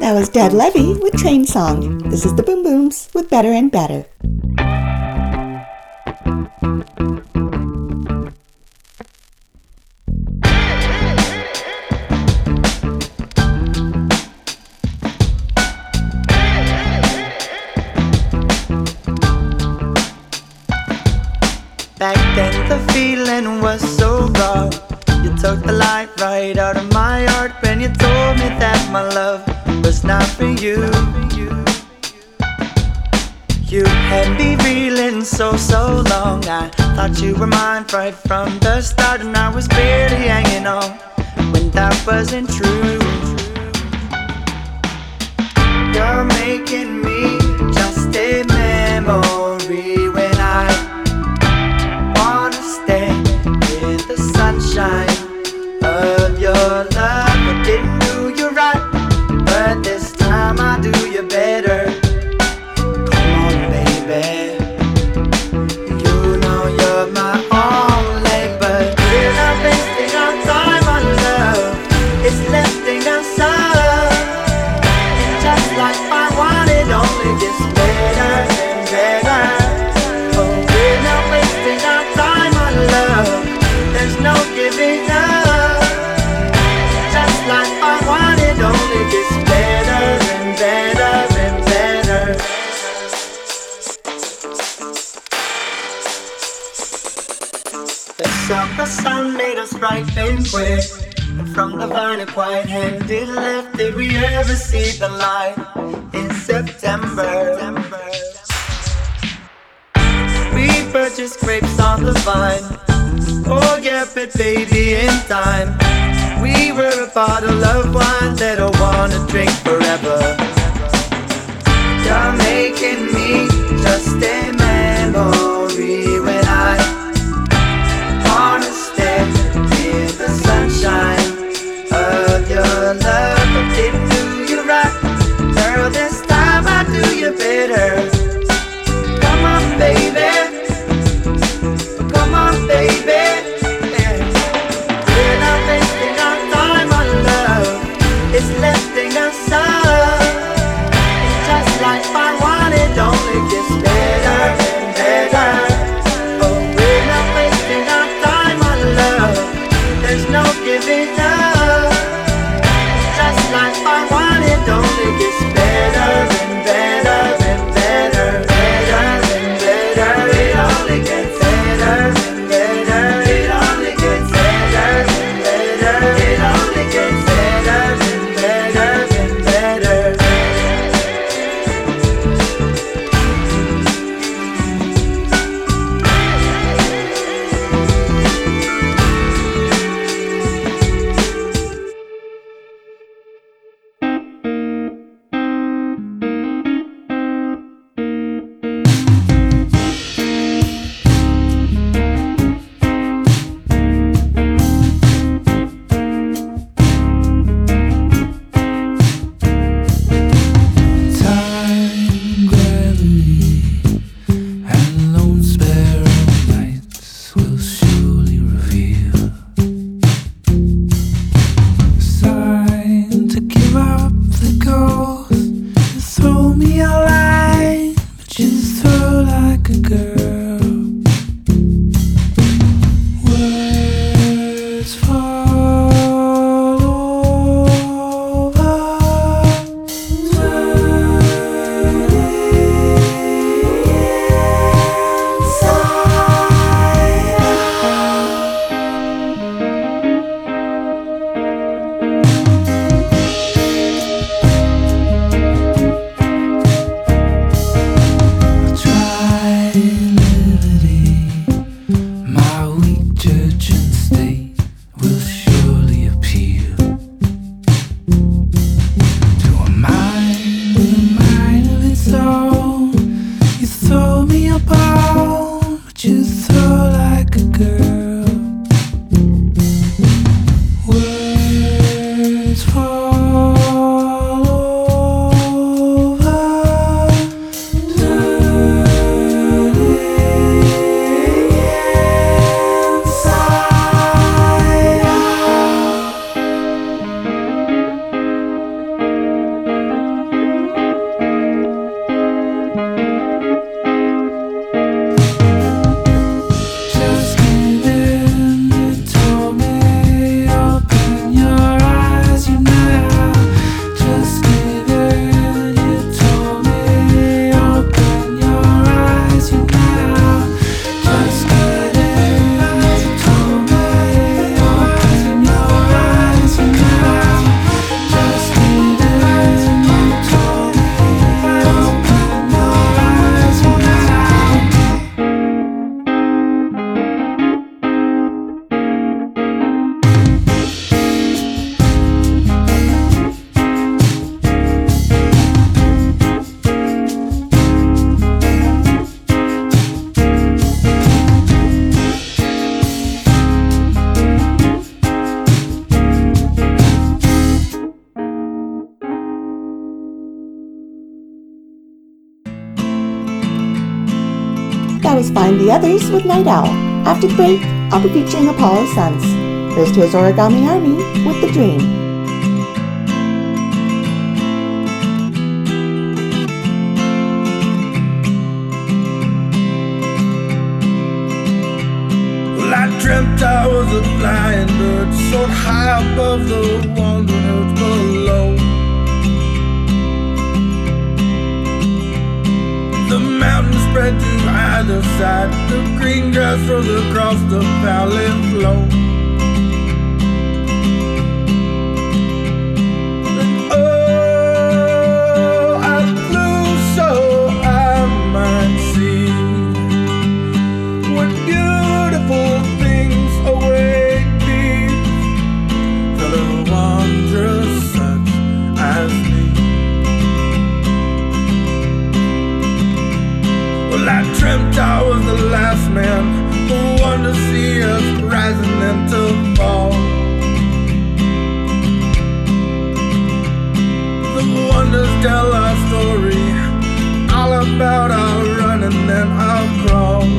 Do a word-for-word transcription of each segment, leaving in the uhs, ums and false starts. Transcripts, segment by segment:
That was Dad Levy with Train Song. This is the Boom Booms with Better and Better. Back then the feeling was so raw. You took the light right out of my heart when you told me that my love was not for you. You had me reeling so, so long. I thought you were mine right from the start, and I was barely hanging on when that wasn't true. You're making me just a memory when I wanna stay in the sunshine of your love. I didn't do you right, but this time I do you better. Come on, baby, you know you're my only, but we're not wasting our time on love. It's lifting us up, and just like I want it, only gets better and better. Oh, we're not wasting our time on love. There's no giving up. Just like I want it, only gets better and better and better. The summer sun made us bright and quick, and from the vine a quiet hand it left. Did we ever see the light in September? We purchased grapes on the vine. Oh yeah, but baby, in time we were a bottle of wine that I wanna drink forever. You're making me just a memory when I wanna stay in the sunshine of your love. I didn't do you right, girl, this time I do you better. Come on, baby, come on, baby. We're not wasting our time on love. It's lifting us up, and just like I want it, only gets better and better. was Find the Others with Night Owl. After the break, I'll be featuring Apollo Sons. First, here's Origami Army with The Dream. I dreamt I was a flying bird, soared high above the wandering earth below. The mountains spread to either side, the green grass rose across the valley floor. And oh, I flew so I might see what beautiful things await me, fellow wanderers such as me. Well, I dreamt I was the last man, the one to see us rising and to fall, the one to tell our story, all about our running and our crawl.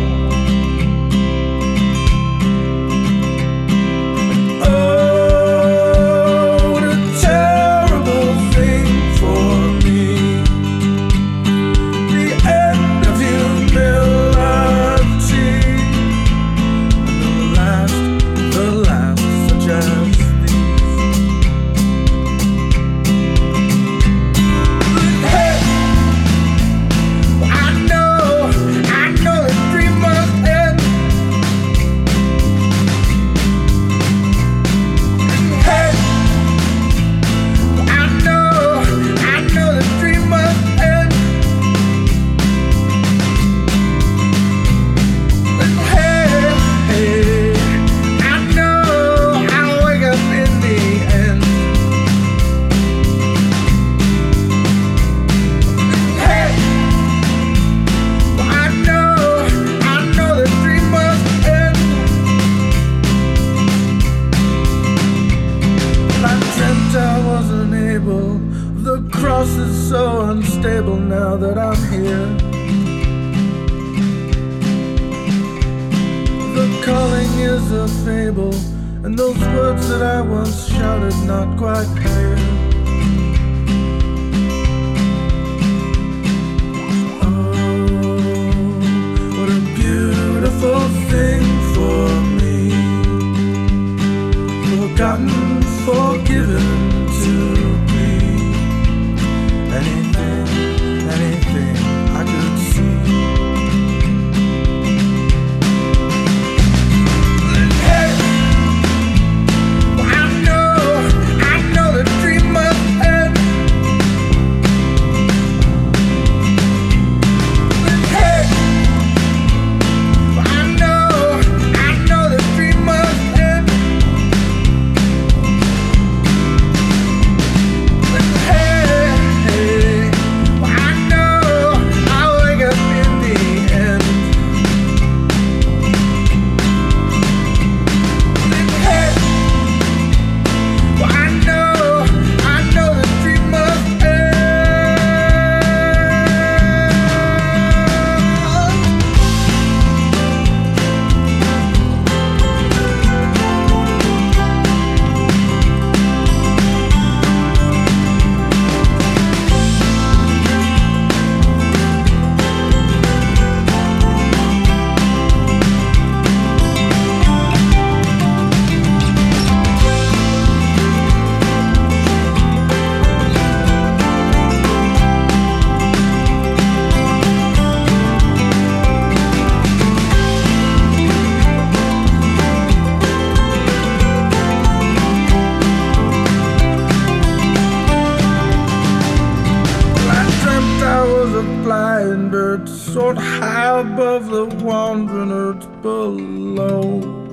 The cross is so unstable now that I'm here. The calling is a fable, and those words that I once shouted not quite clear. Oh, what a beautiful thing for me, forgotten, forgiven to anything, anything I could see. Hey, I know, I know the dream must end. Hey, I know, I know the dream must end. Flying bird soared high above the wandering earth below.